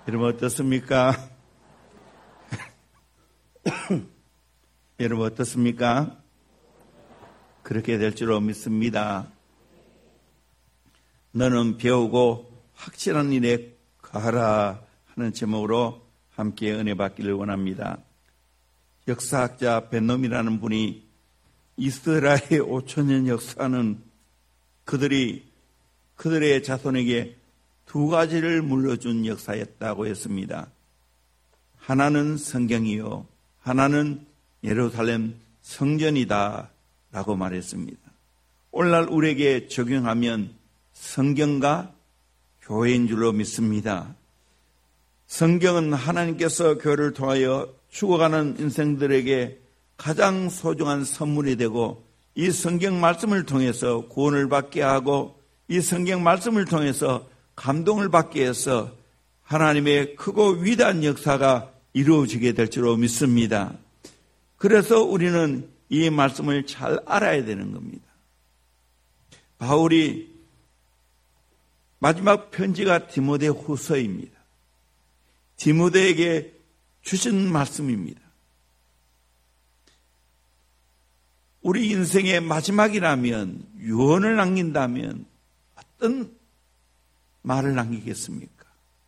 여러분 어떻습니까? 여러분 어떻습니까? 그렇게 될 줄로 믿습니다. 너는 배우고 확실한 일에 가라 하는 제목으로 함께 은혜 받기를 원합니다. 역사학자 벤놈이라는 분이 이스라엘의 5천년 역사는 그들의 자손에게 두 가지를 물려준 역사였다고 했습니다. 하나는 성경이요, 하나는 예루살렘 성전이다 라고 말했습니다. 오늘날 우리에게 적용하면 성경과 교회인 줄로 믿습니다. 성경은 하나님께서 교회를 통하여 죽어가는 인생들에게 가장 소중한 선물이 되고, 이 성경 말씀을 통해서 구원을 받게 하고, 이 성경 말씀을 통해서 감동을 받게 해서 하나님의 크고 위대한 역사가 이루어지게 될 줄로 믿습니다. 그래서 우리는 이 말씀을 잘 알아야 되는 겁니다. 바울이 마지막 편지가 디모데후서입니다. 디모데에게 주신 말씀입니다. 우리 인생의 마지막이라면, 유언을 남긴다면 어떤 말을 남기겠습니까?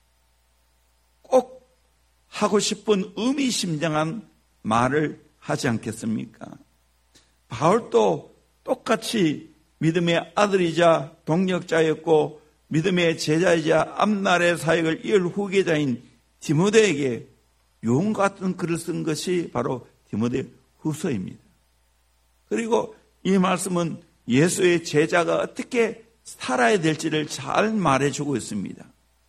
꼭 하고 싶은 의미심장한 말을 하지 않겠습니까? 바울도 똑같이 믿음의 아들이자 동력자였고 믿음의 제자이자 앞날의 사역을 이을 후계자인 디모데에게 유언 같은 글을 쓴 것이 바로 디모데후서입니다. 그리고 이 말씀은 예수의 제자가 어떻게 살아야 될지를 잘 말해주고 있습니다.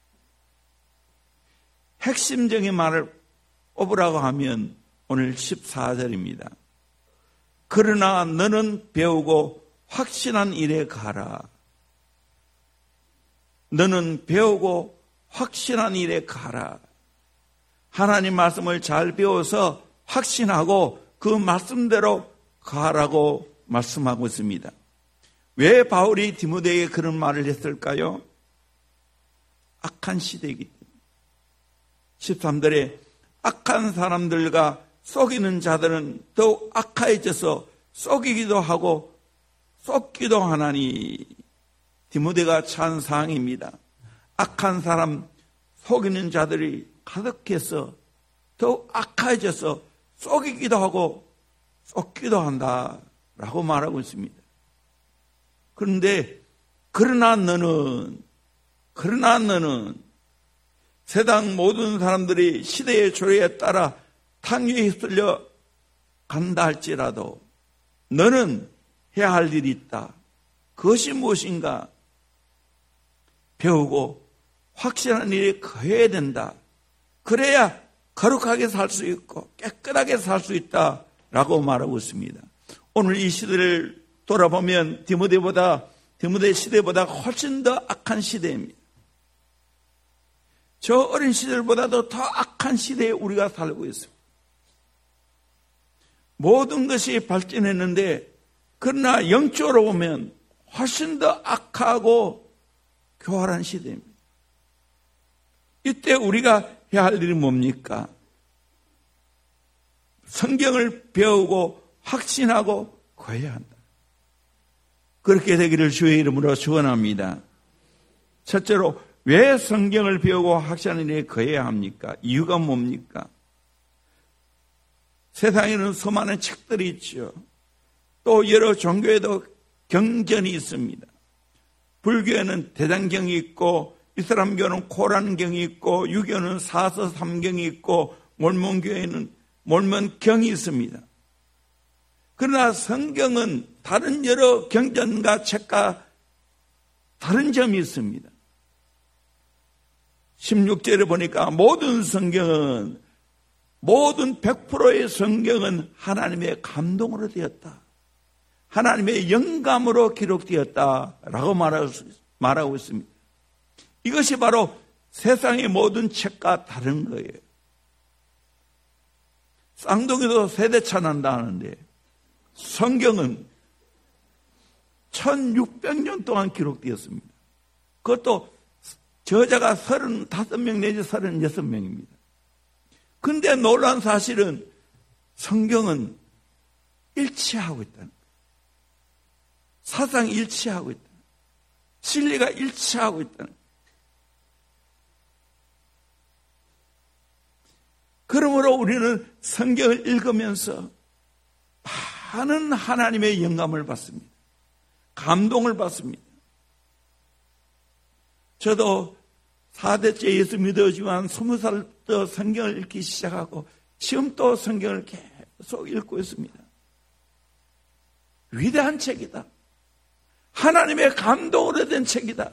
핵심적인 말을 꼽으라고 하면 오늘 14절입니다. 그러나 너는 배우고 확신한 일에 가라. 너는 배우고 확신한 일에 가라. 하나님 말씀을 잘 배워서 확신하고 그 말씀대로 가라고 말씀하고 있습니다. 왜 바울이 디모데에게 그런 말을 했을까요? 악한 시대이기 때문에. 13절에 악한 사람들과 속이는 자들은 더욱 악해져서 속이기도 하고 쏟기도 하나니, 디모데가 처한 상황입니다. 악한 사람, 속이는 자들이 가득해서 더욱 악해져서 속이기도 하고 쏟기도 한다라고 말하고 있습니다. 그런데 그러나 너는 세상 모든 사람들이 시대의 조례에 따라 탕유에 휩쓸려 간다 할지라도 너는 해야 할 일이 있다. 그것이 무엇인가? 배우고 확실한 일에 거해야 된다. 그래야 거룩하게 살 수 있고 깨끗하게 살 수 있다라고 말하고 있습니다. 오늘 이 시대를 돌아보면 디모데 시대보다 훨씬 더 악한 시대입니다. 저 어린 시절보다도 더 악한 시대에 우리가 살고 있습니다. 모든 것이 발전했는데 그러나 영적으로 보면 훨씬 더 악하고 교활한 시대입니다. 이때 우리가 해야 할 일이 뭡니까? 성경을 배우고 확신하고 거해야 한다. 그렇게 되기를 주의 이름으로 축원합니다. 첫째로 왜 성경을 배우고 확신하는 일에 거해야 합니까? 이유가 뭡니까? 세상에는 수많은 책들이 있죠. 또 여러 종교에도 경전이 있습니다. 불교에는 대장경이 있고, 이슬람교는 코란경이 있고, 유교는 사서삼경이 있고, 몰몬교에는 몰몬경이 있습니다. 그러나 성경은 다른 여러 경전과 책과 다른 점이 있습니다. 16절에 보니까 모든 100%의 성경은 하나님의 감동으로 되었다. 하나님의 영감으로 기록되었다라고 말하고 있습니다. 이것이 바로 세상의 모든 책과 다른 거예요. 쌍둥이도 세대차난다 하는데 성경은 1600년 동안 기록되었습니다. 그것도 저자가 35명 내지 36명입니다. 근데 놀라운 사실은 성경은 일치하고 있다는 거예요. 사상이 일치하고 있다는 거예요. 진리가 일치하고 있다는 거예요. 그러므로 우리는 성경을 읽으면서 많은 하나님의 영감을 받습니다. 감동을 받습니다. 저도 4대째 예수 믿어지만 20살부터 성경을 읽기 시작하고 지금 또 성경을 계속 읽고 있습니다. 위대한 책이다. 하나님의 감동으로 된 책이다.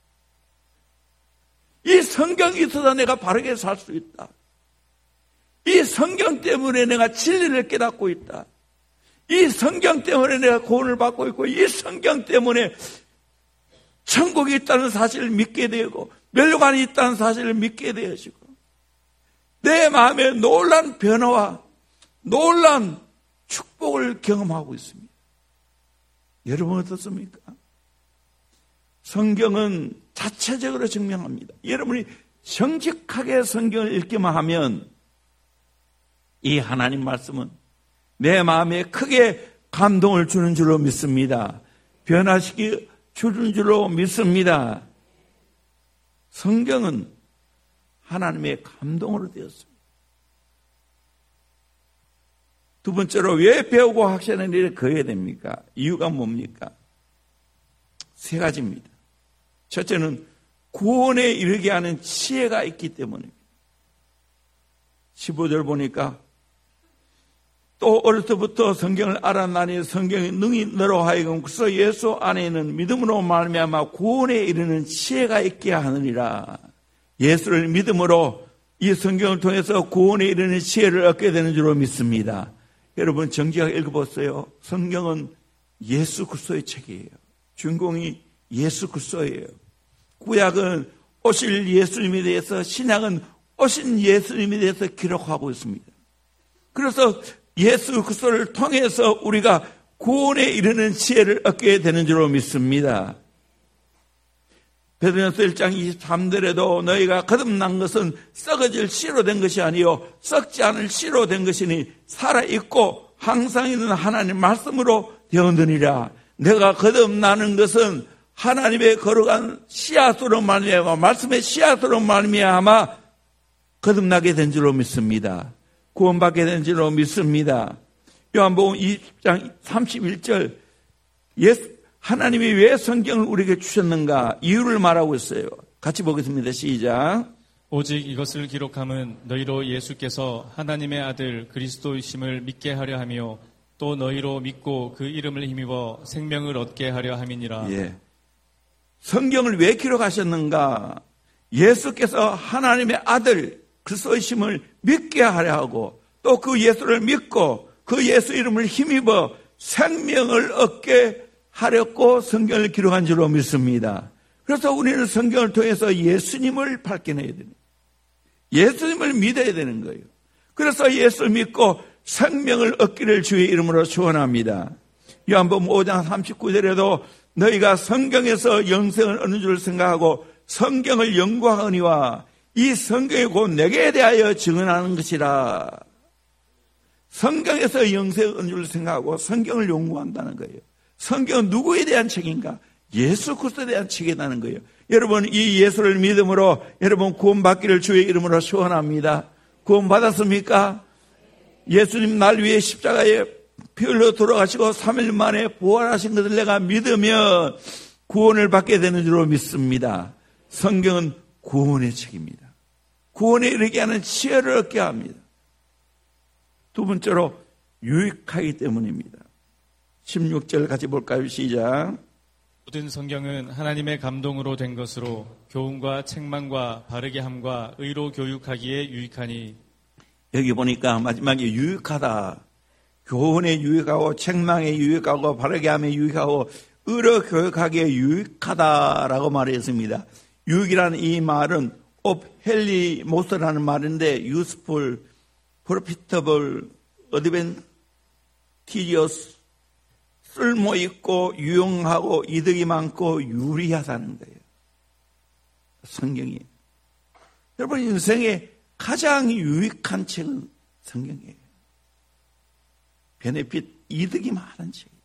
이 성경이 있어서 내가 바르게 살 수 있다. 이 성경 때문에 내가 진리를 깨닫고 있다. 이 성경 때문에 내가 구원을 받고 있고, 이 성경 때문에 천국이 있다는 사실을 믿게 되고 멸류관이 있다는 사실을 믿게 되어지고, 내 마음에 놀란 변화와 놀란 축복을 경험하고 있습니다. 여러분 어떻습니까? 성경은 자체적으로 증명합니다. 여러분이 정직하게 성경을 읽기만 하면 이 하나님 말씀은 내 마음에 크게 감동을 주는 줄로 믿습니다. 변화시키 주는 줄로 믿습니다. 성경은 하나님의 감동으로 되었습니다. 두 번째로 왜 배우고 학習하는 일에 거해야 됩니까? 이유가 뭡니까? 세 가지입니다. 첫째는 구원에 이르게 하는 지혜가 있기 때문입니다. 15절 보니까 또 어려서부터 성경을 알아나니 성경의 능히 너로 하여금 그리스도 예수 안에 있는 믿음으로 말미암아 구원에 이르는 지혜가 있게 하느니라. 예수를 믿음으로 이 성경을 통해서 구원에 이르는 지혜를 얻게 되는 줄로 믿습니다. 여러분 정직하게 읽어보세요. 성경은 예수 그리스도의 책이에요. 주인공이 예수 그리스도예요. 구약은 오실 예수님에 대해서, 신약은 오신 예수님에 대해서 기록하고 있습니다. 그래서 예수 그리스도를 통해서 우리가 구원에 이르는 지혜를 얻게 되는 줄로 믿습니다. 베드로전서 1장 23절에도 너희가 거듭난 것은 썩어질 씨로 된 것이 아니요 썩지 않을 씨로 된 것이니 살아있고 항상 있는 하나님 말씀으로 되었느니라. 내가 거듭나는 것은 하나님의 거룩한 씨앗으로 말미암아, 말씀의 씨앗으로 말미암아 거듭나게 된 줄로 믿습니다. 구원받게 된 줄로 믿습니다. 요한복음 20장 31절, 하나님이 왜 성경을 우리에게 주셨는가 이유를 말하고 있어요. 같이 보겠습니다. 시작. 오직 이것을 기록함은 너희로 예수께서 하나님의 아들 그리스도이심을 믿게 하려 하며 또 너희로 믿고 그 이름을 힘입어 생명을 얻게 하려 함이니라. 예. 성경을 왜 기록하셨는가? 예수께서 하나님의 아들 그리스도이심을 믿게 하려 하고 또 그 예수를 믿고 그 예수 이름을 힘입어 생명을 얻게 하려고 성경을 기록한 줄로 믿습니다. 그래서 우리는 성경을 통해서 예수님을 발견해야 됩니다. 예수님을 믿어야 되는 거예요. 그래서 예수를 믿고 생명을 얻기를 주의 이름으로 축원합니다. 요한복음 5장 39절에도 너희가 성경에서 영생을 얻는 줄 생각하고 성경을 연구하거니와 이 성경이 곧 내게 대하여 증언하는 것이라. 성경에서 영생을 얻는 줄 생각하고 성경을 연구한다는 거예요. 성경은 누구에 대한 책인가? 예수 그리스도에 대한 책이라는 거예요. 여러분 이 예수를 믿음으로 여러분 구원받기를 주의 이름으로 축원합니다. 구원받았습니까? 예수님 날 위해 십자가에 피 흘려 돌아가시고 3일 만에 부활하신 것을 내가 믿으면 구원을 받게 되는 줄로 믿습니다. 성경은 구원의 책입니다. 구원에 이르게 하는 지혜를 얻게 합니다. 두 번째로 유익하기 때문입니다. 16절 같이 볼까요? 시작. 모든 성경은 하나님의 감동으로 된 것으로 교훈과 책망과 바르게 함과 의로 교육하기에 유익하니. 여기 보니까 마지막에 유익하다. 교훈에 유익하고 책망에 유익하고 바르게 함에 유익하고 의로 교육하기에 유익하다라고 말했습니다. 유익이라는 이 말은 of 헬리모스라는 말인데 useful, profitable, advantageous, 쓸모있고 유용하고 이득이 많고 유리하다는 거예요. 성경이에요. 여러분 인생에 가장 유익한 책은 성경이에요. 베네핏, 이득이 많은 책이에요.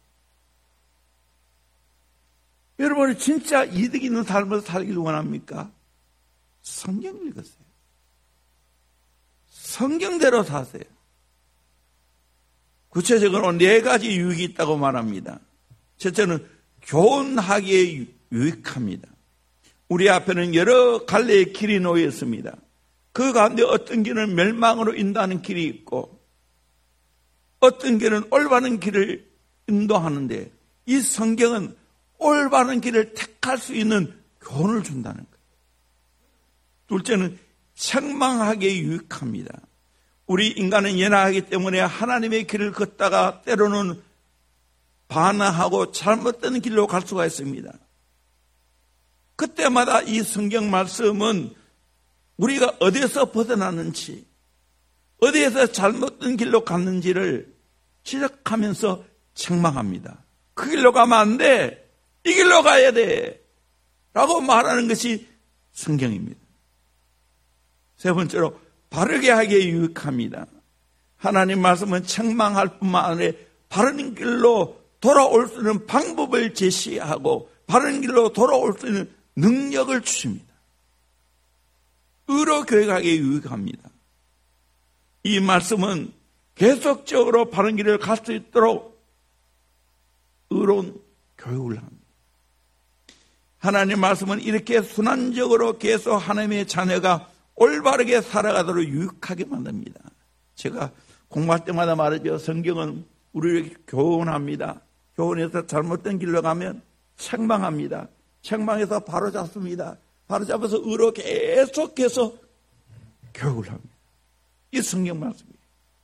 여러분이 진짜 이득 있는 삶을 살기를 원합니까? 성경 읽으세요. 성경대로 사세요. 구체적으로 4가지 유익이 있다고 말합니다. 첫째는 교훈하기에 유익합니다. 우리 앞에는 여러 갈래의 길이 놓여 있습니다. 그 가운데 어떤 길은 멸망으로 인도하는 길이 있고 어떤 길은 올바른 길을 인도하는데 이 성경은 올바른 길을 택할 수 있는 교훈을 준다는 거예요. 둘째는 책망하기에 유익합니다. 우리 인간은 연약하기 때문에 하나님의 길을 걷다가 때로는 반항하고 잘못된 길로 갈 수가 있습니다. 그때마다 이 성경 말씀은 우리가 어디에서 벗어났는지, 어디에서 잘못된 길로 갔는지를 지적하면서 책망합니다. 그 길로 가면 안 돼. 이 길로 가야 돼. 라고 말하는 것이 성경입니다. 세 번째로 바르게 하기에 유익합니다. 하나님 말씀은 책망할 뿐만 아니라 바른 길로 돌아올 수 있는 방법을 제시하고 바른 길로 돌아올 수 있는 능력을 주십니다. 의로 교육하기에 유익합니다. 이 말씀은 계속적으로 바른 길을 갈 수 있도록 의로운 교육을 합니다. 하나님 말씀은 이렇게 순환적으로 계속 하나님의 자녀가 올바르게 살아가도록 유익하게 만듭니다. 제가 공부할 때마다 말하죠. 성경은 우리를 교훈합니다. 교훈해서 잘못된 길로 가면 책망합니다. 책망해서 바로잡습니다. 바로잡아서 의로 계속해서 교육을 합니다. 이 성경 말씀이에요.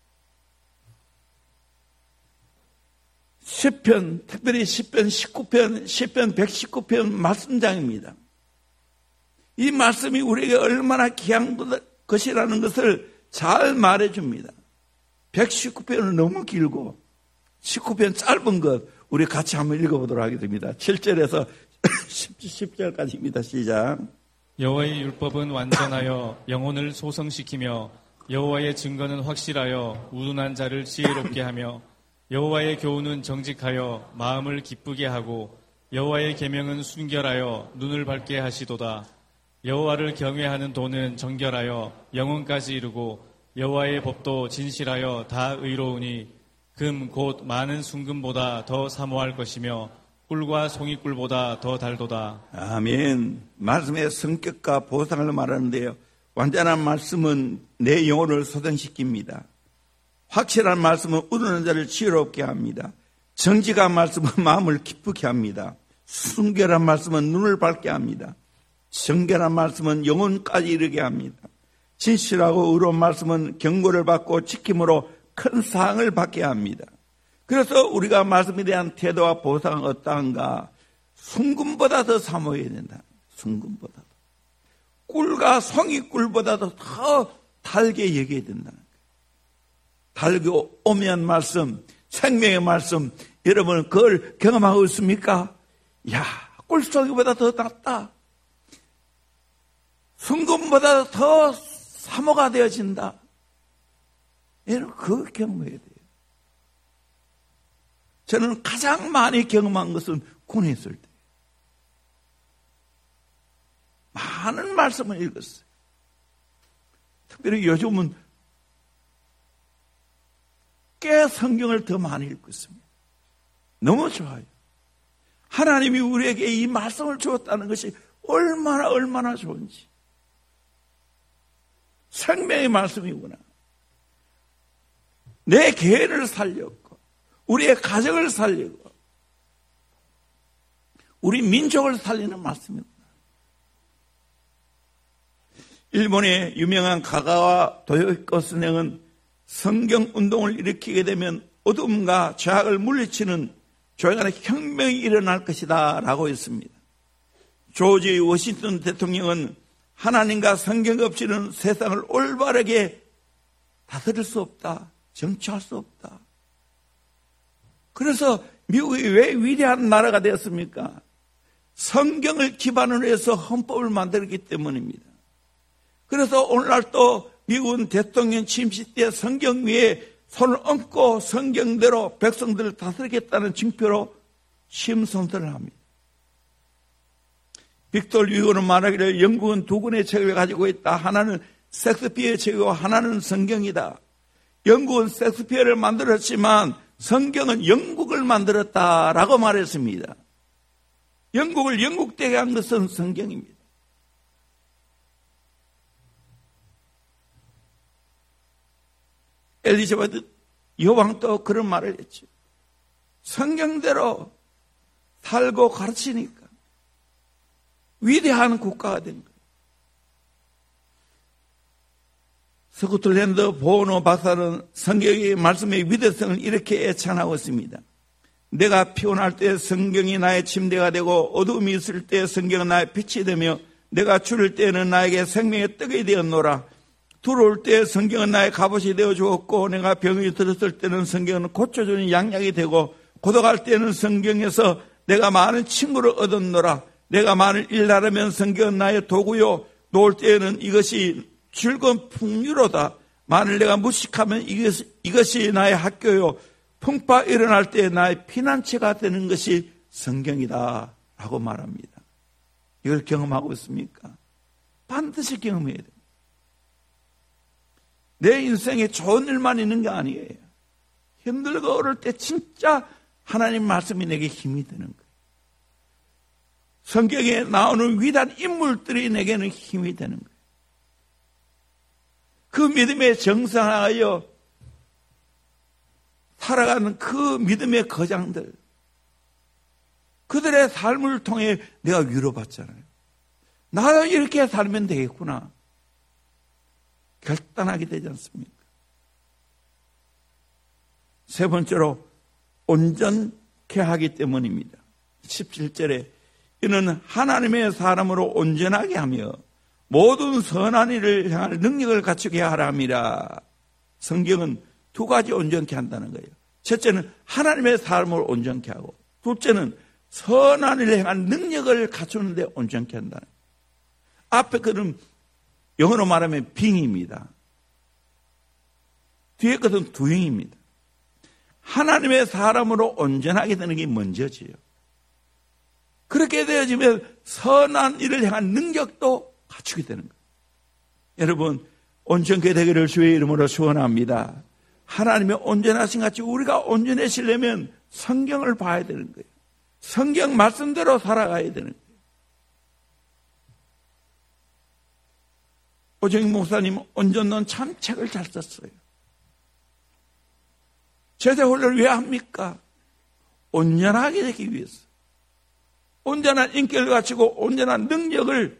시편, 특별히 시편 19편, 시편 119편 말씀장입니다. 이 말씀이 우리에게 얼마나 귀한 것이라는 것을 잘 말해줍니다. 119편은 너무 길고 19편 짧은 것 우리 같이 한번 읽어보도록 하겠습니다. 7절에서 10절까지입니다. 시작. 여호와의 율법은 완전하여 영혼을 소성시키며 여호와의 증거는 확실하여 우둔한 자를 지혜롭게 하며 여호와의 교훈은 정직하여 마음을 기쁘게 하고 여호와의 계명은 순결하여 눈을 밝게 하시도다. 여호와를 경외하는 도는 정결하여 영혼까지 이르고 여호와의 법도 진실하여 다 의로우니 금 곧 많은 순금보다 더 사모할 것이며 꿀과 송이꿀보다 더 달도다. 아멘. 말씀의 성격과 보상을 말하는데요. 완전한 말씀은 내 영혼을 소생시킵니다. 확실한 말씀은 우둔한 자를 지혜롭게 합니다. 정직한 말씀은 마음을 기쁘게 합니다. 순결한 말씀은 눈을 밝게 합니다. 정결한 말씀은 영혼까지 이르게 합니다. 진실하고 의로운 말씀은 경고를 받고 지킴으로 큰 사항을 받게 합니다. 그래서 우리가 말씀에 대한 태도와 보상은 어떠한가? 순금보다 더 사모해야 된다. 순금보다 더. 꿀과 송이꿀보다도 더 달게 여겨야 된다는 거예요. 달고 오묘한 말씀, 생명의 말씀, 여러분 그걸 경험하고 있습니까? 야, 꿀송이보다 더 낫다. 순금보다 더 사모가 되어진다. 여러분 그걸 경험해야 돼요. 저는 가장 많이 경험한 것은 군에 있을 때. 많은 말씀을 읽었어요. 특별히 요즘은 꽤 성경을 더 많이 읽고 있습니다. 너무 좋아요. 하나님이 우리에게 이 말씀을 주었다는 것이 얼마나 좋은지. 생명의 말씀이구나. 내 계획을 살렸고 우리의 가정을 살리고 우리 민족을 살리는 말씀이구나. 일본의 유명한 가가와 도요히코 스낵은 성경 운동을 일으키게 되면 어둠과 죄악을 물리치는 조용한 혁명이 일어날 것이다 라고 했습니다. 조지 워싱턴 대통령은 하나님과 성경 없이는 세상을 올바르게 다스릴 수 없다. 정치할 수 없다. 그래서 미국이 왜 위대한 나라가 되었습니까? 성경을 기반으로 해서 헌법을 만들었기 때문입니다. 그래서 오늘날 또 미국은 대통령 취임식 때 성경 위에 손을 얹고 성경대로 백성들을 다스리겠다는 징표로 취임 선서를 합니다. 빅토르 유고는 말하기를 영국은 두 권의 책을 가지고 있다. 하나는 셰익스피어의 책이고 하나는 성경이다. 영국은 셰익스피어를 만들었지만 성경은 영국을 만들었다라고 말했습니다. 영국을 영국되게 한 것은 성경입니다. 엘리자베트 여왕도 그런 말을 했죠. 성경대로 살고 가르치니까 위대한 국가가 된 거예요. 스코틀랜드 보노 박사는 성경의 말씀의 위대성을 이렇게 애찬하고 있습니다. 내가 피곤할 때 성경이 나의 침대가 되고 어두움이 있을 때 성경은 나의 빛이 되며 내가 줄일 때는 나에게 생명의 떡이 되었노라. 두려울 때 성경은 나의 갑옷이 되어 주었고 내가 병이 들었을 때는 성경은 고쳐주는 양약이 되고 고독할 때는 성경에서 내가 많은 친구를 얻었노라. 내가 만일 일나르면 성경은 나의 도구요 놓을 때에는 이것이 즐거운 풍류로다. 만일 내가 무식하면 이것이 나의 학교요 풍파 일어날 때 나의 피난처가 되는 것이 성경이다 라고 말합니다. 이걸 경험하고 있습니까? 반드시 경험해야 됩니다. 내 인생에 좋은 일만 있는 게 아니에요. 힘들고 어려울 때 진짜 하나님 말씀이 내게 힘이 되는 거예요. 성경에 나오는 위대한 인물들이 내게는 힘이 되는 거예요. 그 믿음에 정상하여 살아가는 그 믿음의 거장들, 그들의 삶을 통해 내가 위로받잖아요. 나도 이렇게 살면 되겠구나. 결단하게 되지 않습니까? 세 번째로 온전케 하기 때문입니다. 17절에 이는 하나님의 사람으로 온전하게 하며 모든 선한 일을 향할 능력을 갖추게 하라 함이라. 성경은 두 가지 온전케 한다는 거예요. 첫째는 하나님의 사람을 온전케 하고 둘째는 선한 일을 향할 능력을 갖추는데 온전케 한다는 거예요. 앞에 그는 영어로 말하면 빙입니다. 뒤에 것은 doing입니다. 하나님의 사람으로 온전하게 되는 게 먼저지요. 그렇게 되어지면 선한 일을 향한 능력도 갖추게 되는 거예요. 여러분, 온전케 되기를 주의 이름으로 축원합니다. 하나님의 온전하신 같이 우리가 온전해지려면 성경을 봐야 되는 거예요. 성경 말씀대로 살아가야 되는 거예요. 오정익 목사님 온전론 참 책을 잘 썼어요. 제자훈련을 왜 합니까? 온전하게 되기 위해서. 온전한 인격을 갖추고 온전한 능력을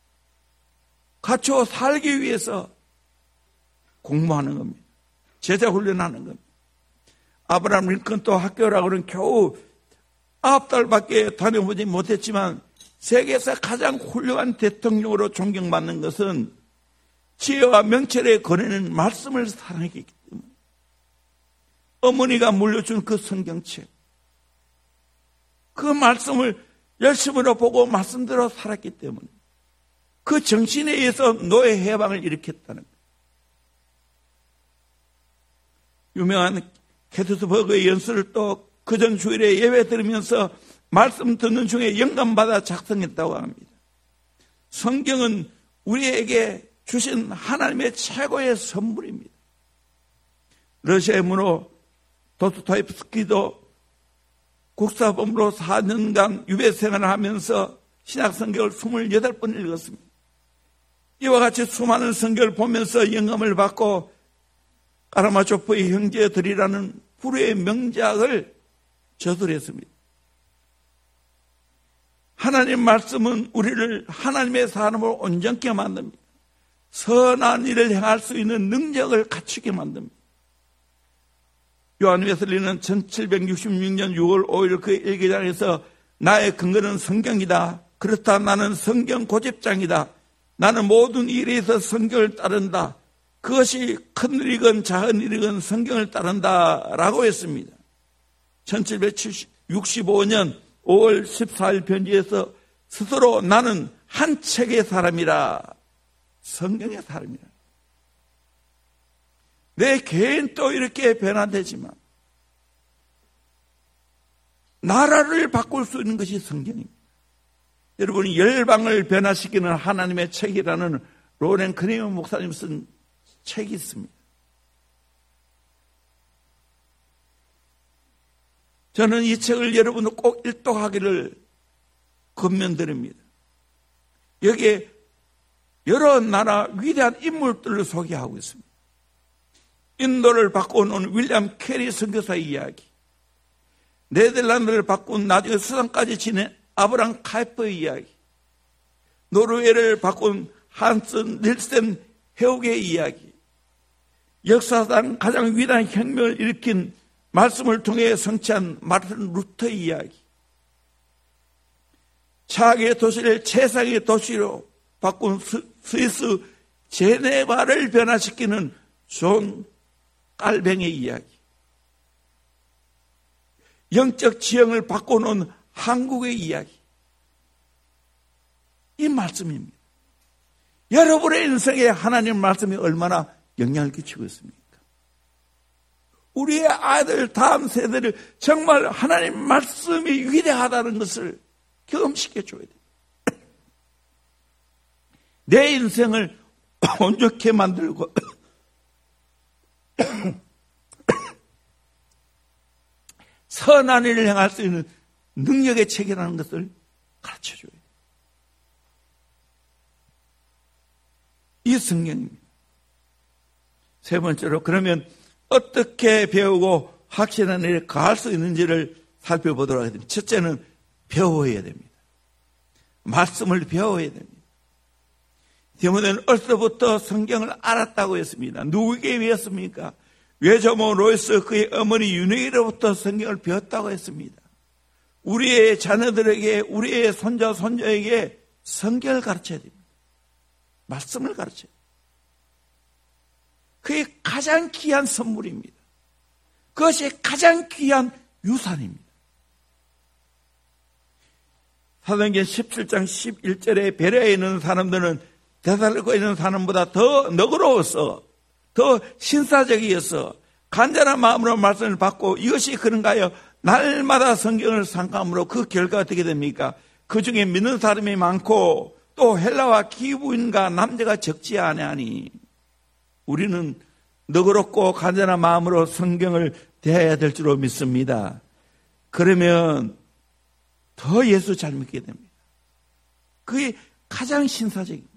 갖추어 살기 위해서 공부하는 겁니다. 제자훈련하는 겁니다. 아브라함 링컨 또 학교라고는 겨우 9달밖에 다녀보지 못했지만 세계에서 가장 훌륭한 대통령으로 존경받는 것은 지혜와 명철의 거래는 말씀을 사랑했기 때문에 어머니가 물려준 그 성경책 그 말씀을 열심으로 보고 말씀대로 살았기 때문에 그 정신에 의해서 노예 해방을 일으켰다는 거예요. 유명한 게트스버그의 연설을 또 그전 주일에 예배 들으면서 말씀 듣는 중에 영감받아 작성했다고 합니다. 성경은 우리에게 주신 하나님의 최고의 선물입니다. 러시아의 문호 도스토옙스키도 국사본부로 4년간 유배 생활을 하면서 신약 성경을 28번 읽었습니다. 이와 같이 수많은 성경을 보면서 영감을 받고 까라마초프의 형제들이라는 불후의 명작을 저술했습니다. 하나님 말씀은 우리를 하나님의 사람으로 온전케 만듭니다. 선한 일을 행할 수 있는 능력을 갖추게 만듭니다. 요한 웨슬리는 1766년 6월 5일 그 일기장에서 나의 근거는 성경이다. 그렇다 나는 성경 고집장이다. 나는 모든 일에 있어 성경을 따른다. 그것이 큰 일이건 작은 일이건 성경을 따른다 라고 했습니다. 1765년 5월 14일 편지에서 스스로 나는 한 책의 사람이라, 성경의 사람이라. 내 개인도 이렇게 변화되지만 나라를 바꿀 수 있는 것이 성경입니다. 여러분이 열방을 변화시키는 하나님의 책이라는 로렌 크니먼 목사님 쓴 책이 있습니다. 저는 이 책을 여러분도 꼭 일독하기를 권면드립니다. 여기에 여러 나라 위대한 인물들을 소개하고 있습니다. 인도를 바꿔놓은 윌리엄 캐리 선교사의 이야기, 네덜란드를 바꾼 나중에 수상까지 지낸 아브라함 카이퍼의 이야기, 노르웨이를 바꾼 한슨 닐센 헤옥의 이야기, 역사상 가장 위대한 혁명을 일으킨 말씀을 통해 성취한 마르틴 루터의 이야기, 차악의 도시를 최상의 도시로 바꾼 스위스 제네바를 변화시키는 존 깔뱅의 이야기, 영적 지형을 바꿔놓은 한국의 이야기, 이 말씀입니다. 여러분의 인생에 하나님 말씀이 얼마나 영향을 끼치고 있습니까? 우리의 아들 다음 세대를 정말 하나님 말씀이 위대하다는 것을 경험시켜줘야 돼요. 내 인생을 온전케 만들고 선한 일을 행할 수 있는 능력의 책이라는 것을 가르쳐줘야 돼요. 이 성경입니다. 세 번째로, 그러면 어떻게 배우고 확신한 일에 가할 수 있는지를 살펴보도록 하겠습니다. 첫째는 배워야 됩니다. 말씀을 배워야 됩니다. 디모데는 어릴 때부터 성경을 알았다고 했습니다. 누구에게 배웠습니까? 외조모 로이스 그의 어머니 윤희로부터 성경을 배웠다고 했습니다. 우리의 자녀들에게, 우리의 손자 손녀에게 성경을 가르쳐야 됩니다. 말씀을 가르쳐야 됩니다. 그게 가장 귀한 선물입니다. 그것이 가장 귀한 유산입니다. 사도행전 17장 11절에 베레아에 있는 사람들은 데살로니가에 있는 사람보다 더 너그러워서, 더 신사적이어서 간절한 마음으로 말씀을 받고, 이것이 그런가요? 날마다 성경을 상감으로 그 결과가 어떻게 됩니까? 그 중에 믿는 사람이 많고 또 헬라와 기부인과 남자가 적지 아니하니, 우리는 너그럽고 간절한 마음으로 성경을 대해야 될 줄로 믿습니다. 그러면 더 예수 잘 믿게 됩니다. 그게 가장 신사적입니다.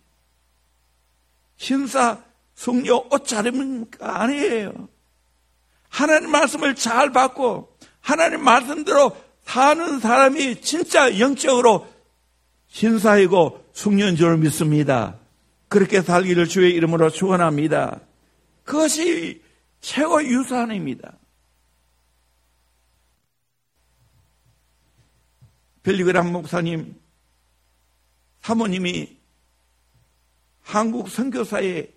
신사, 성녀 옷 잘 입습니까? 아니에요. 하나님 말씀을 잘 받고 하나님 말씀대로 사는 사람이 진짜 영적으로 신사이고 숙녀인 줄 믿습니다. 그렇게 살기를 주의 이름으로 축원합니다. 그것이 최고의 유산입니다. 빌리그람 목사님 사모님이 한국 선교사의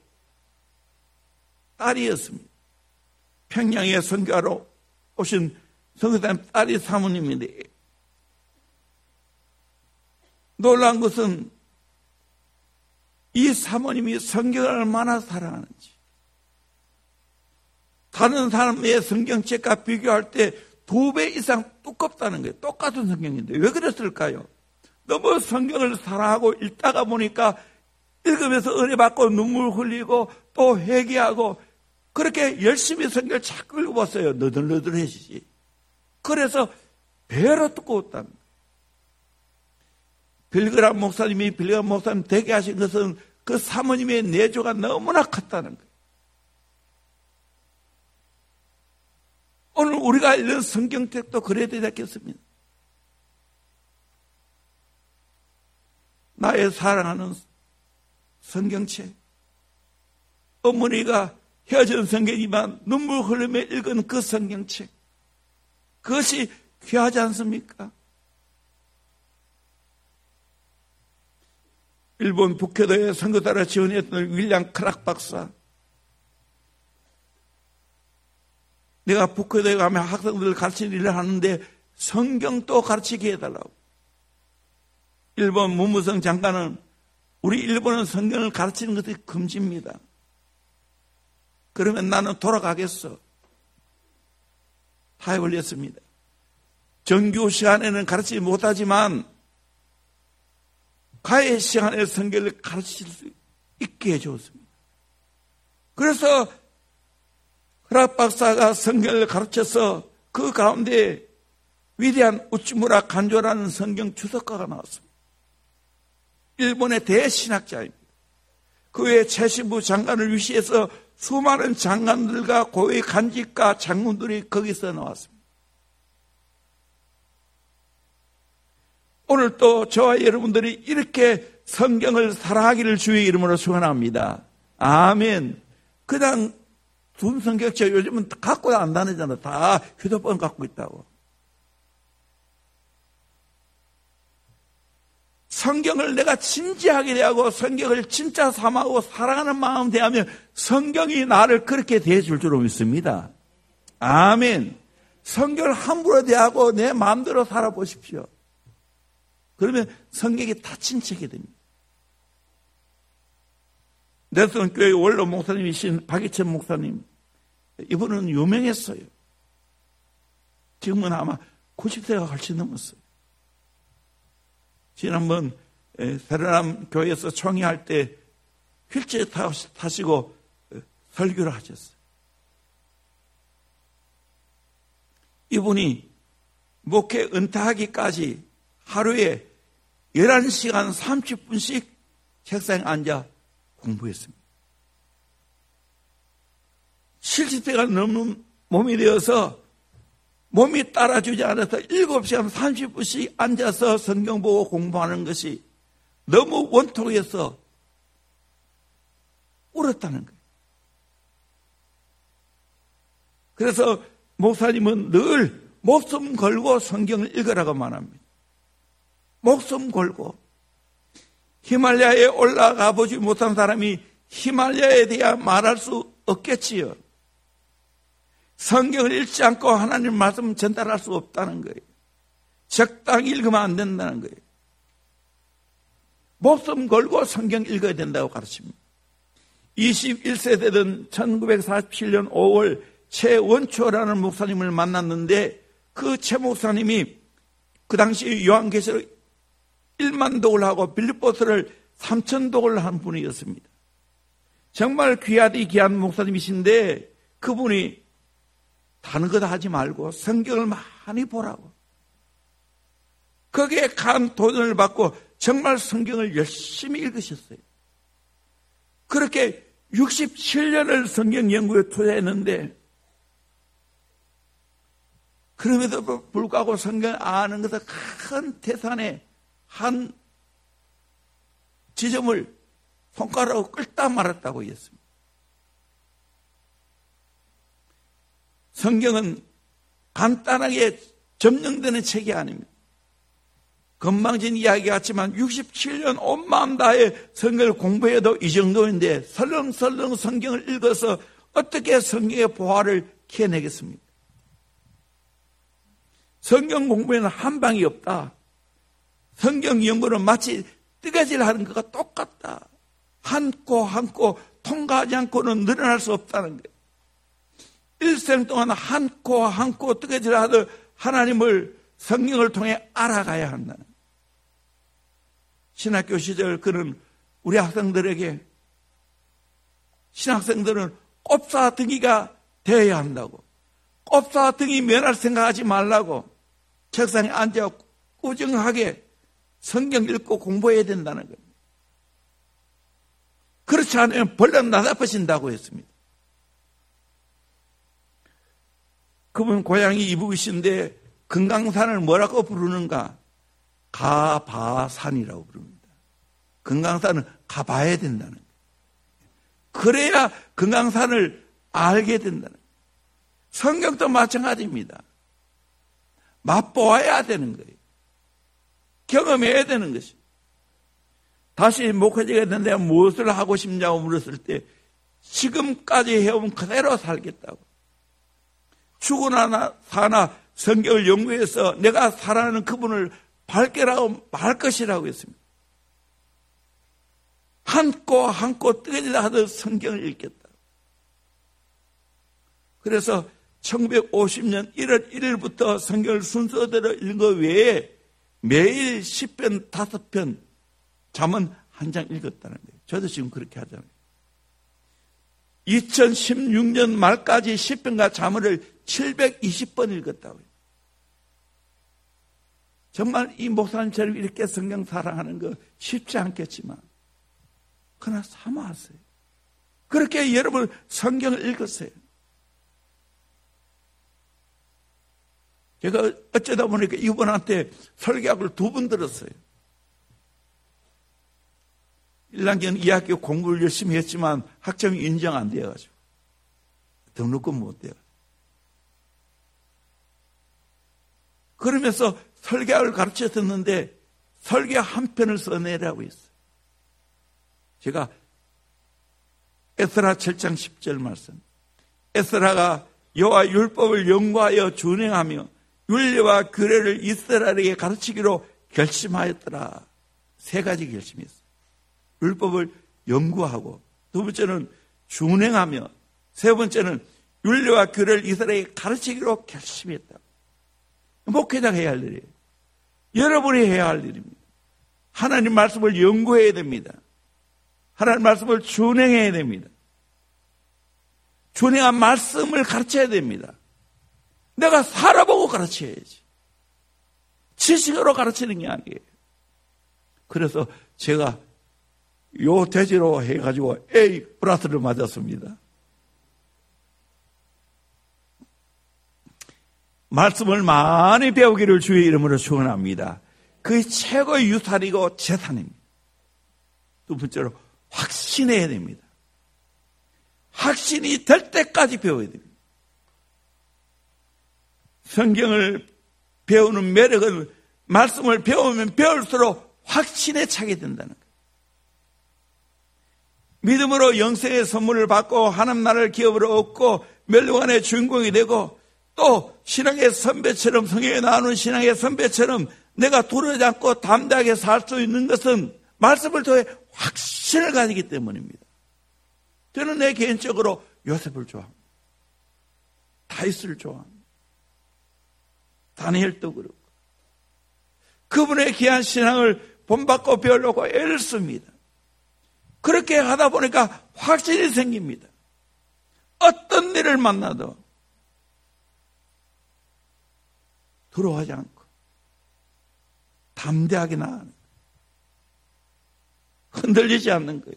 딸이었습니다. 평양에 선교하러 오신 선교사님 딸이 사모님인데, 놀라운 것은 이 사모님이 성경을 얼마나 사랑하는지, 다른 사람의 성경책과 비교할 때 2배 이상 두껍다는 거예요. 똑같은 성경인데 왜 그랬을까요? 너무 성경을 사랑하고 읽다가 보니까 읽으면서 은혜 받고 눈물 흘리고 또 회개하고, 그렇게 열심히 성경을 자꾸 읽어봤어요. 너덜너덜해지지. 그래서 배로 두꺼웠다는 거예요. 빌그람 목사님이 빌그람 목사님 되게 하신 것은 그 사모님의 내조가 너무나 컸다는 거예요. 오늘 우리가 읽는 성경책도 그래야 되지 않겠습니까? 나의 사랑하는 성경책, 어머니가 헤어진 성경이지만 눈물 흘리며 읽은 그 성경책, 그것이 귀하지 않습니까? 일본 북교도에 선교사로 지원했던 윌리엄 크락 박사, 내가 북교도에 가면 학생들을 가르치는 일을 하는데 성경도 가르치게 해달라고. 일본 문무성 장관은 우리 일본은 성경을 가르치는 것이 금지입니다. 그러면 나는 돌아가겠어. 타에 올렸습니다. 정규 시간에는 가르치지 못하지만 가해 시간에 성경을 가르칠 수 있게 해주었습니다. 그래서 허락 박사가 성경을 가르쳐서 그 가운데 위대한 우찌무라 간조라는 성경 주석가가 나왔습니다. 일본의 대신학자입니다. 그 외에 최신부 장관을 위시해서 수많은 장관들과 고위 간직과 장군들이 거기서 나왔습니다. 오늘 또 저와 여러분들이 이렇게 성경을 사랑하기를 주의 이름으로 축원합니다. 아멘. 그냥 둔 성경책 요즘은 갖고 안 다니잖아. 다 휴대폰 갖고 있다고. 성경을 내가 진지하게 대하고 성경을 진짜 삼하고 사랑하는 마음 대하면 성경이 나를 그렇게 대해줄 줄로 믿습니다. 아멘. 성경을 함부로 대하고 내 마음대로 살아보십시오. 그러면 성경이 다친 척이 됩니다. 넬슨 교회 원로 목사님이신 박이천 목사님, 이분은 유명했어요. 지금은 아마 90세가 훨씬 넘었어요. 지난번 세련암 교회에서 총회할 때 휠체어 타시고 설교를 하셨어요. 이분이 목회 은퇴하기까지 하루에 11시간 30분씩 책상에 앉아 공부했습니다. 70세가 넘는 몸이 되어서 몸이 따라주지 않아서 7시간 30분씩 앉아서 성경 보고 공부하는 것이 너무 원통해서 울었다는 거예요. 그래서 목사님은 늘 목숨 걸고 성경을 읽으라고 말합니다. 목숨 걸고. 히말라야에 올라가 보지 못한 사람이 히말라야에 대해 말할 수 없겠지요. 성경을 읽지 않고 하나님 말씀 전달할 수 없다는 거예요. 적당히 읽으면 안 된다는 거예요. 목숨 걸고 성경 읽어야 된다고 가르칩니다. 21세 되던 1947년 5월 최원초라는 목사님을 만났는데 그 최 목사님이 그 당시 요한계시록 1만 독을 하고 빌립보서를 3천 독을 한 분이었습니다. 정말 귀하디 귀한 목사님이신데 그분이 다른 거 다 하지 말고 성경을 많이 보라고. 거기에 간 도전을 받고 정말 성경을 열심히 읽으셨어요. 그렇게 67년을 성경 연구에 투자했는데 그럼에도 불구하고 성경을 아는 것은 큰 태산의 한 지점을 손가락으로 끌다 말았다고 했습니다. 성경은 간단하게 점령되는 책이 아닙니다. 건방진 이야기 같지만 67년 온 마음 다해 성경을 공부해도 이 정도인데 설렁설렁 성경을 읽어서 어떻게 성경의 보화를 캐내겠습니까? 성경 공부에는 한 방이 없다. 성경 연구는 마치 뜨개질하는 것과 똑같다. 한 코 한 코 통과하지 않고는 늘어날 수 없다는 거예요. 일생 동안 한 코 한 코 뜨개질하듯 하나님을 성경을 통해 알아가야 한다는 거예요. 신학교 시절 그는 우리 학생들에게 신학생들은 꼽사등이가 되어야 한다고, 꼽사등이 면할 생각하지 말라고 책상에 앉아 꾸준하게 성경 읽고 공부해야 된다는 거예요. 그렇지 않으면 벌레는 나다퍼진다고 했습니다. 그분 고향이 이북이신데 금강산을 뭐라고 부르는가? 가바산이라고 부릅니다. 금강산은 가봐야 된다는 거예요. 그래야 금강산을 알게 된다는 거예요. 성경도 마찬가지입니다. 맛보아야 되는 거예요. 경험해야 되는 것이. 다시 목회자가 됐는데 무엇을 하고 싶냐고 물었을 때 지금까지 해온 그대로 살겠다고. 죽으나 사나 성경을 연구해서 내가 사랑하는 그분을 밝게라고 말 것이라고 했습니다. 한 코 뜨개질라 하듯 성경을 읽겠다. 그래서 1950년 1월 1일부터 성경을 순서대로 읽어 외에 매일 10편 5편 잠언 한 장 읽었다는 거예요. 저도 지금 그렇게 하잖아요. 2016년 말까지 10편과 잠언을 720번 읽었다고요. 정말 이 목사님처럼 이렇게 성경 사랑하는 거 쉽지 않겠지만 그러나 사모하세요. 그렇게 여러분 성경을 읽으세요. 제가 어쩌다 보니까 이분한테 설교학을 2번 들었어요. 1학년 2학기 공부를 열심히 했지만 학점이 인정 안 되어가지고 등록금 못 돼요. 그러면서 설교학을 가르쳐 듣는데 설교 한 편을 써내라고 했어요. 제가 에스라 7장 10절 말씀. 에스라가 여호와 율법을 연구하여 준행하며 윤리와 규례를 이스라엘에게 가르치기로 결심하였더라. 3가지 결심했어요. 율법을 연구하고, 2번째는 준행하며, 3번째는 윤리와 규례를 이스라엘에게 가르치기로 결심했다. 목회자가 해야 할 일이에요. 여러분이 해야 할 일입니다. 하나님 말씀을 연구해야 됩니다. 하나님 말씀을 준행해야 됩니다. 준행한 말씀을 가르쳐야 됩니다. 내가 살아보고 가르쳐야지. 지식으로 가르치는 게 아니에요. 그래서 제가 요 돼지로 해가지고 A 플러스를 맞았습니다. 말씀을 많이 배우기를 주의 이름으로 축원합니다. 그게 최고의 유산이고 재산입니다. 2번째로 확신해야 됩니다. 확신이 될 때까지 배워야 됩니다. 성경을 배우는 매력은 말씀을 배우면 배울수록 확신에 차게 된다는 거예요. 믿음으로 영생의 선물을 받고 하나님 나라를 기업으로 얻고 멸류관의 주인공이 되고 또 신앙의 선배처럼 성경에 나오는 신앙의 선배처럼 내가 두려워하지 않고 담대하게 살 수 있는 것은 말씀을 통해 확신을 가지기 때문입니다. 저는 내 개인적으로 요셉을 좋아합니다. 다윗을 좋아합니다. 다니엘도 그렇고 그분의 귀한 신앙을 본받고 배우려고 애를 씁니다. 그렇게 하다 보니까 확신이 생깁니다. 어떤 일을 만나도 두려워하지 않고 담대하게 나아가는 거예요. 흔들리지 않는 거예요.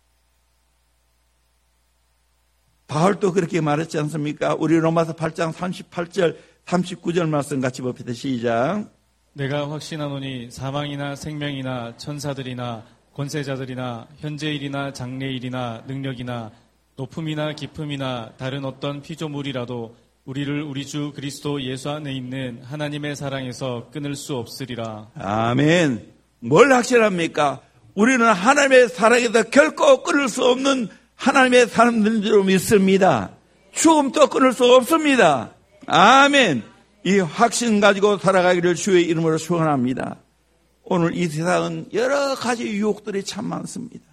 바울도 그렇게 말했지 않습니까? 우리 로마서 8장 38절 39절 말씀 같이 봅시다. 시작. 내가 확신하노니 사망이나 생명이나 천사들이나 권세자들이나 현재일이나 장래일이나 능력이나 높음이나 깊음이나 다른 어떤 피조물이라도 우리를 우리 주 그리스도 예수 안에 있는 하나님의 사랑에서 끊을 수 없으리라. 아멘. 뭘 확신합니까? 우리는 하나님의 사랑에서 결코 끊을 수 없는 하나님의 사람들인 줄 믿습니다. 죽음도 끊을 수 없습니다. 아멘. 이 확신 가지고 살아가기를 주의 이름으로 축원합니다. 오늘 이 세상은 여러 가지 유혹들이 참 많습니다.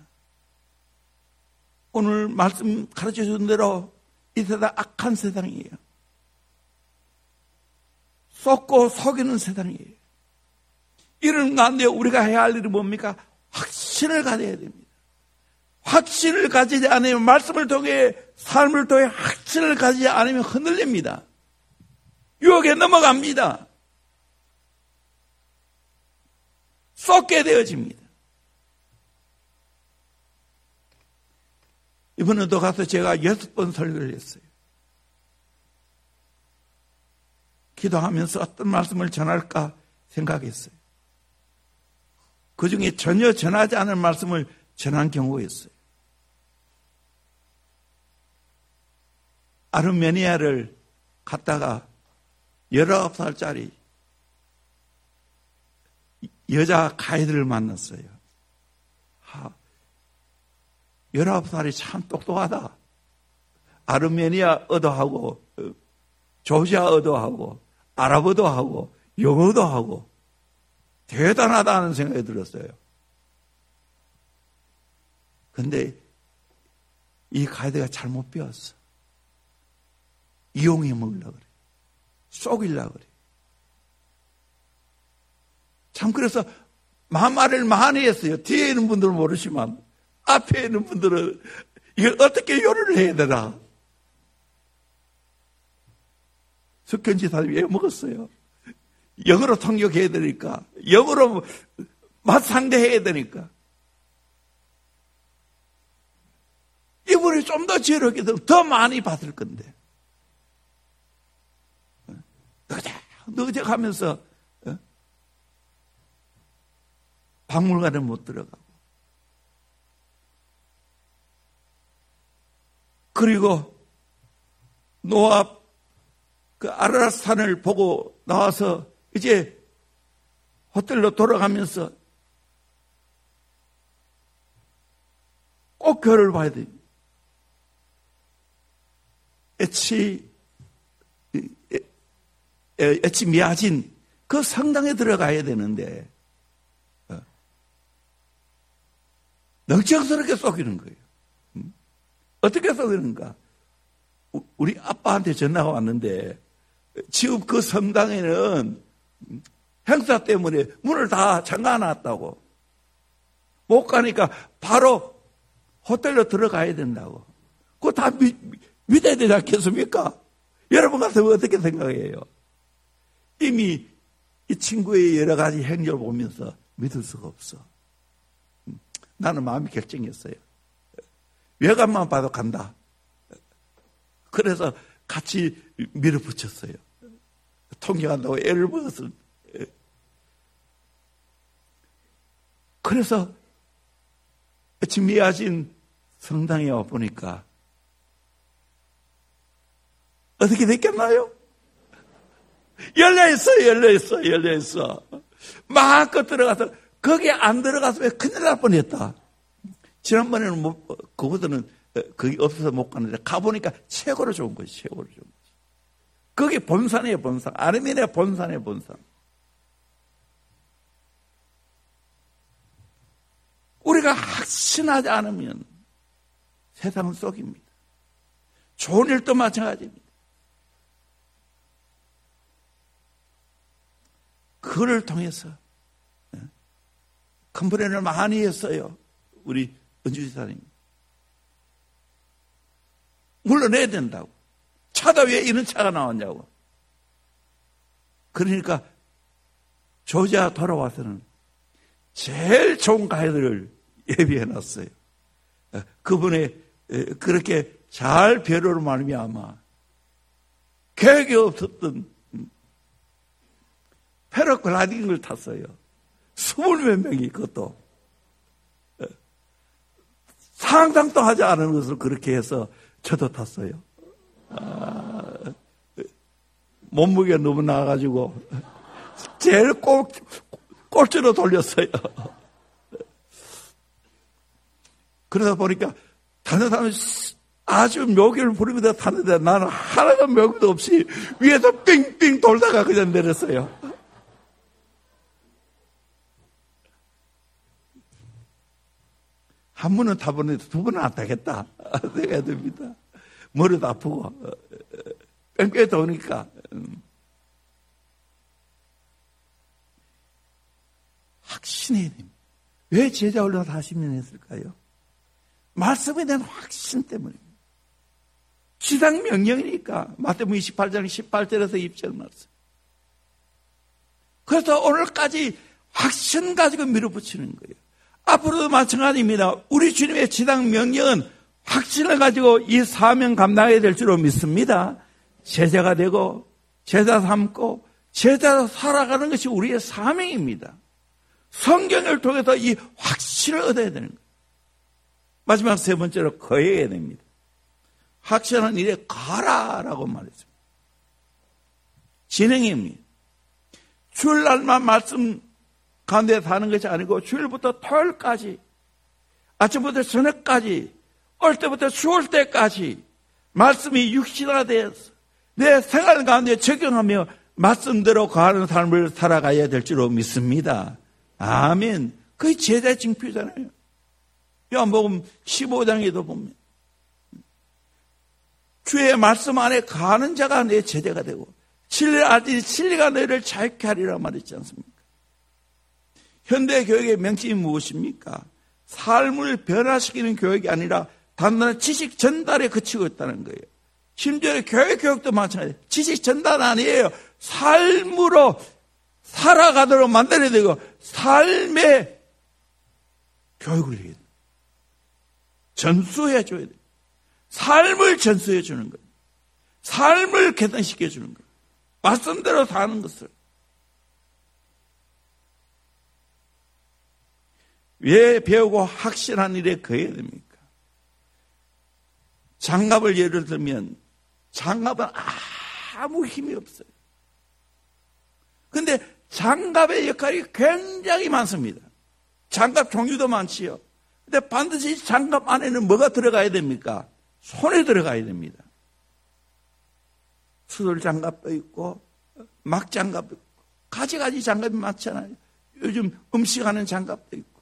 오늘 말씀 가르쳐 준 대로 이 세상 악한 세상이에요. 속고 속이는 세상이에요. 이런 가운데 우리가 해야 할 일이 뭡니까? 확신을 가져야 됩니다. 확신을 가지지 않으면 말씀을 통해 삶을 통해 확신을 가지지 않으면 흔들립니다. 유혹에 넘어갑니다. 쏟게 되어집니다. 이번에도 가서 제가 6번 설교를 했어요. 기도하면서 어떤 말씀을 전할까 생각했어요. 그 중에 전혀 전하지 않은 말씀을 전한 경우가 있어요. 아르메니아를 갔다가 19살짜리 여자 가이드를 만났어요. 19살이 참 똑똑하다. 아르메니아어도 하고 조지아어도 하고 아랍어도 하고 영어도 하고 대단하다는 생각이 들었어요. 근데 이 가이드가 잘못 배웠어. 이용해 먹으려고 그래. 쏘기려고 그래. 참 그래서 말을 많이 했어요. 뒤에 있는 분들은 모르지만 앞에 있는 분들은 이걸 어떻게 요리를 해야 되나. 석견지사님이 왜 먹었어요? 영어로 통역해야 되니까, 영어로 맛 상대해야 되니까. 이분이 좀 더 지혜롭게 되면 더 많이 받을 건데. 너그작 하면서 박물관에 못 들어가고. 그리고 노아 그 아라라산을 보고 나와서 이제 호텔로 돌아가면서 꼭 별을 봐야 돼요. 에치미아진 그 성당에 들어가야 되는데 넉적스럽게 쏘기는 거예요. 어떻게 쏘기는가? 우리 아빠한테 전화가 왔는데 지금 그 성당에는 행사 때문에 문을 다 잠가놨다고. 못 가니까 바로 호텔로 들어가야 된다고. 그거 다 믿어야 되지 않겠습니까? 여러분 같으면 어떻게 생각해요? 이미 이 친구의 여러 가지 행적을 보면서 믿을 수가 없어. 나는 마음이 결정했어요. 외관만 봐도 간다. 그래서 같이 밀어붙였어요. 통역한다고 애를 먹었을 때. 그래서 미아진 성당에 와보니까 어떻게 됐겠나요? 열려있어. 마음껏 들어가서 거기에 안 들어갔으면 큰일 날 뻔했다. 지난번에는 그것들은 거기 없어서 못 갔는데 가보니까 최고로 좋은 거지, 최고로 좋은 거지. 거기 본산이에요, 본산. 아르메니아 본산이에요, 본산. 우리가 확신하지 않으면 세상은 썩입니다. 좋은 일도 마찬가지입니다. 그를 통해서 컴플레인을 많이 했어요. 우리 은주지사님. 물러내야 된다고. 차다 왜 이런 차가 나왔냐고. 그러니까 조지아 돌아와서는 제일 좋은 가이드를 예비해놨어요. 그분의 그렇게 잘 배려로 말미암아 계획이 없었던 패러글라이딩을 탔어요. 20몇 명이 그것도 상상도 하지 않은 것을 그렇게 해서 저도 탔어요. 몸무게가 너무 나가지고 제일 꼴찌로 돌렸어요. 그러다 보니까 다른 사람은 아주 묘기를 부리면서 타는데 나는 하나도 묘기도 없이 위에서 빙빙 돌다가 그냥 내렸어요. 한 번은 타보는데 두 번은 안 타겠다 생각해야 됩니다. 머리도 아프고 뺑뺑이 도니까. 확신해야 됩니다. 왜 제자 훈련 40년 했을까요? 말씀에 대한 확신 때문입니다. 지상 명령이니까. 마태복음 28장 18절에서 20절 말씀. 그래서 오늘까지 확신 가지고 밀어붙이는 거예요. 앞으로도 마찬가지입니다. 우리 주님의 지상 명령은 확신을 가지고 이 사명 감당해야 될 줄로 믿습니다. 제자가 되고 제자 삼고 제자로 살아가는 것이 우리의 사명입니다. 성경을 통해서 이 확신을 얻어야 되는 거예요. 마지막 세 번째로 거해야 됩니다. 확신한 일에 가라라고 말했습니다. 진행입니다. 주일날만 말씀 가운데 사는 것이 아니고 주일부터 토요일까지, 아침부터 저녁까지, 올 때부터 추울 때까지 말씀이 육신화되어서 내 생활 가운데 적용하며 말씀대로 거하는 삶을 살아가야 될 줄로 믿습니다. 아멘. 그게 제자의 징표잖아요. 요한복음 15장에도 보면 주의 말씀 안에 거하는 자가 내 제자가 되고 진리를 알지 진리가 너희를 자유케 하리라 말했지 않습니까? 현대 교육의 명칭이 무엇입니까? 삶을 변화시키는 교육이 아니라 단단한 지식 전달에 그치고 있다는 거예요. 심지어 교육도 마찬가지예요. 지식 전달 아니에요. 삶으로 살아가도록 만들어야 되고 삶의 교육을 해야 돼요. 전수해 줘야 돼요. 삶을 전수해 주는 거예요. 삶을 개선시켜 주는 거예요. 말씀대로 사는 것을. 왜 배우고 확실한 일에 거해야 됩니까? 장갑을 예를 들면 장갑은 아무 힘이 없어요. 그런데 장갑의 역할이 굉장히 많습니다. 장갑 종류도 많지요. 근데 반드시 장갑 안에는 뭐가 들어가야 됩니까? 손에 들어가야 됩니다. 수술 장갑도 있고 막 장갑도 있고 가지가지 장갑이 많잖아요. 요즘 음식하는 장갑도 있고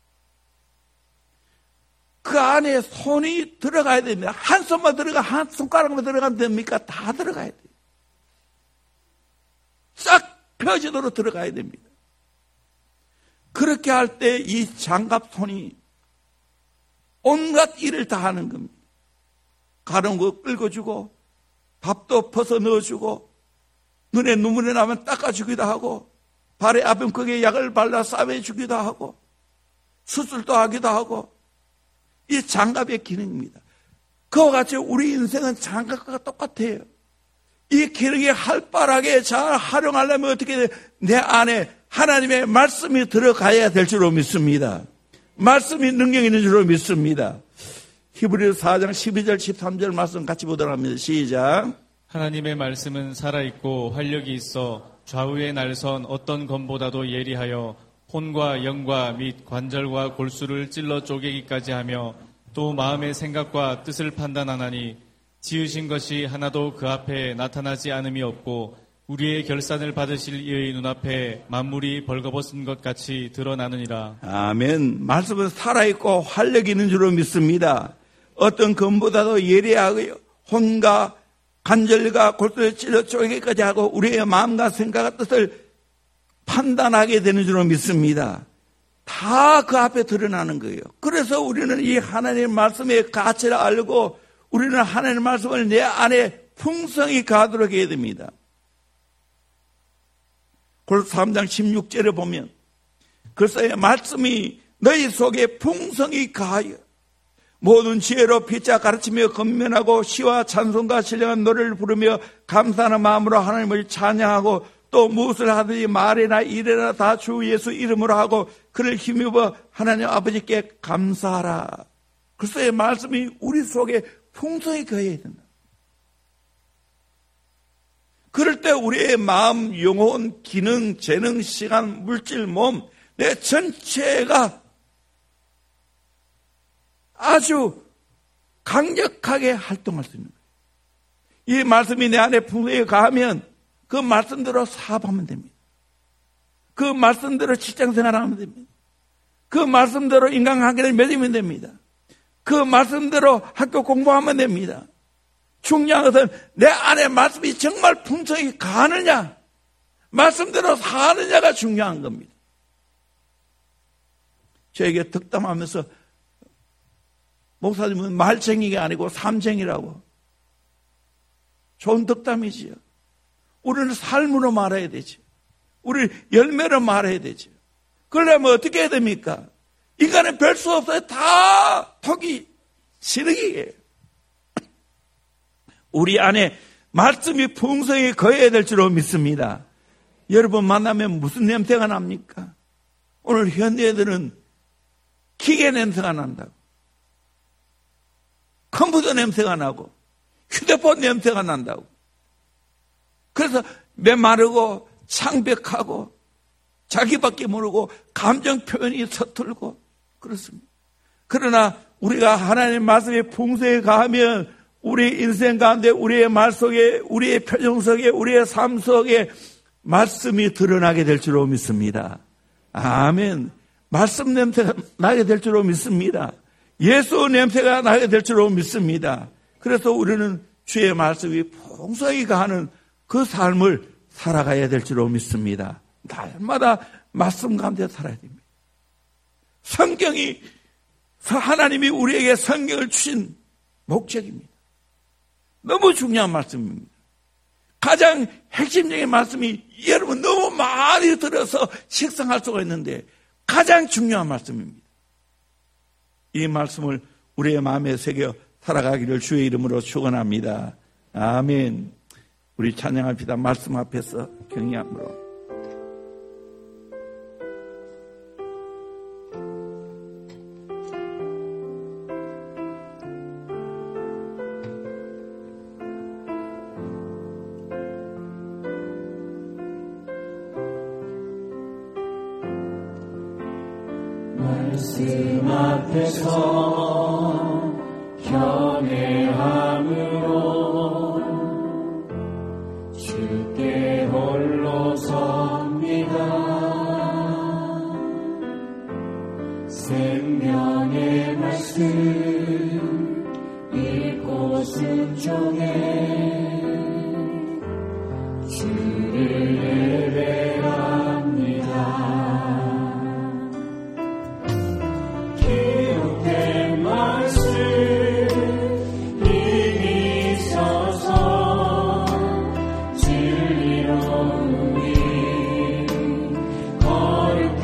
그 안에 손이 들어가야 됩니다. 한 손만 들어가 한 손가락만 들어가면 됩니까? 다 들어가야 돼요. 싹 펴지도록 들어가야 됩니다. 그렇게 할 때 이 장갑 손이 온갖 일을 다 하는 겁니다. 가려운 거 긁어주고 밥도 퍼서 넣어주고 눈에 눈물이 나면 닦아주기도 하고 발에 아픈 거기에 약을 발라 싸매주기도 하고 수술도 하기도 하고 이 장갑의 기능입니다. 그와 같이 우리 인생은 장갑과 똑같아요. 이 기능이 활발하게 잘 활용하려면 어떻게 돼? 내 안에 하나님의 말씀이 들어가야 될 줄로 믿습니다. 말씀이 능력 있는 줄로 믿습니다. 히브리서 4장 12절 13절 말씀 같이 보도록 합니다. 시작. 하나님의 말씀은 살아있고 활력이 있어 좌우의 날선 어떤 검보다도 예리하여 혼과 영과 및 관절과 골수를 찔러 쪼개기까지 하며 또 마음의 생각과 뜻을 판단하나니 지으신 것이 하나도 그 앞에 나타나지 않음이 없고 우리의 결산을 받으실 이의 눈앞에 만물이 벌거벗은 것 같이 드러나느니라. 아멘. 말씀은 살아있고 활력이 있는 줄로 믿습니다. 어떤 검보다도 예리하고요. 혼과 관절과 골수를 찔러 쪼개기까지 하고 우리의 마음과 생각과 뜻을 판단하게 되는 줄로 믿습니다. 다 그 앞에 드러나는 거예요. 그래서 우리는 이 하나님의 말씀의 가치를 알고 우리는 하나님의 말씀을 내 안에 풍성히 가도록 해야 됩니다. 골로새 3장 16절에 보면 글쎄 말씀이 너희 속에 풍성히 가하여 모든 지혜로 피차 가르치며 건면하고 시와 찬송과 신령한 노래를 부르며 감사하는 마음으로 하나님을 찬양하고 또 무엇을 하든지 말이나 일이나 다 주 예수 이름으로 하고 그를 힘입어 하나님 아버지께 감사하라. 글쎄 말씀이 우리 속에 풍성히 거해야 된다. 그럴 때 우리의 마음, 영혼, 기능, 재능, 시간, 물질, 몸, 내 전체가 아주 강력하게 활동할 수 있는 거예요. 이 말씀이 내 안에 풍성히 가하면 그 말씀대로 사업하면 됩니다. 그 말씀대로 직장생활하면 됩니다. 그 말씀대로 인간관계를 맺으면 됩니다. 그 말씀대로 학교 공부하면 됩니다. 중요한 것은 내 안에 말씀이 정말 풍성히 가느냐, 말씀대로 사느냐가 중요한 겁니다. 저에게 덕담하면서 목사님은 말쟁이가 아니고 삶쟁이라고. 좋은 덕담이지요. 우리는 삶으로 말해야 되죠. 우리 열매로 말해야 되죠. 그러려면 어떻게 해야 됩니까? 인간은 별 수 없어요. 다 턱이 시르기예요. 우리 안에 말씀이 풍성히 거해야 될 줄로 믿습니다. 여러분 만나면 무슨 냄새가 납니까? 오늘 현대애들은 기계 냄새가 난다고. 컴퓨터 냄새가 나고 휴대폰 냄새가 난다고. 그래서 메마르고 창백하고 자기밖에 모르고 감정 표현이 서툴고 그렇습니다. 그러나 우리가 하나님의 말씀에 풍성히 가하면 우리 인생 가운데 우리의 말 속에, 우리의 표정 속에, 우리의 삶 속에 말씀이 드러나게 될 줄로 믿습니다. 아멘. 말씀 냄새가 나게 될 줄로 믿습니다. 예수 냄새가 나게 될 줄로 믿습니다. 그래서 우리는 주의 말씀이 풍성히 가하는 그 삶을 살아가야 될 줄로 믿습니다. 날마다 말씀 가운데 살아야 됩니다. 성경이, 하나님이 우리에게 성경을 주신 목적입니다. 너무 중요한 말씀입니다. 가장 핵심적인 말씀이 여러분 너무 많이 들어서 식상할 수가 있는데 가장 중요한 말씀입니다. 이 말씀을 우리의 마음에 새겨 살아가기를 주의 이름으로 축원합니다. 아멘. 우리 찬양합시다. 말씀 앞에서 경외함으로. 말씀 앞에서 경외함으로 주께 홀로 섭니다. 생명의 말씀 읽고 순종해 주를 예배